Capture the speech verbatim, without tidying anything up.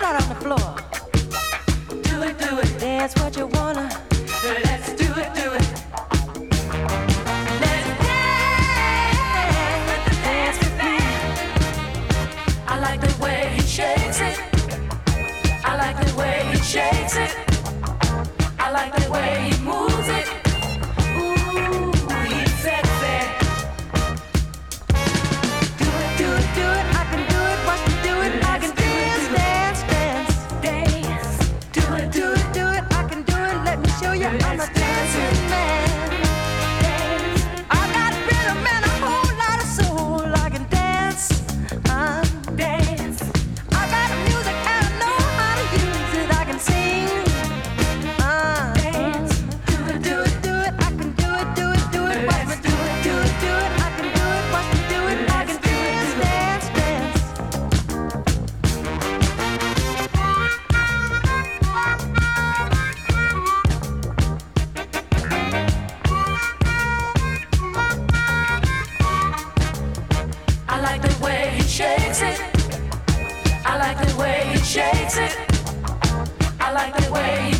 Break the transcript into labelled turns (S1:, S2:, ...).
S1: right on the floor.
S2: Do it, do it.
S1: Dance what you wanna.
S2: Let's do it, do it. Let's
S1: dance,
S2: dance with me. I like the way he shakes it. I like the way he shakes it. I like the way he moves it. Ooh, he's sexy.
S1: do it, do it, do it. I can do it, watch me do it. I can dance, dance, dance,
S2: Dance. Do it,
S1: do it, do it. I can do it. Let me show you, I'm a dancing man. I got rhythm and a whole lot of soul. I can dance, uh,
S2: dance.
S1: I got music and I know how to use it. I can sing, uh,
S2: Dance. Do it,
S1: do it, do it. I can do it, do it, do it. Watch me do it, do it, do it. I can do it, watch me do it. I can dance, dance, dance.
S2: I like the way he shakes it. I like the way he shakes it. I like the way he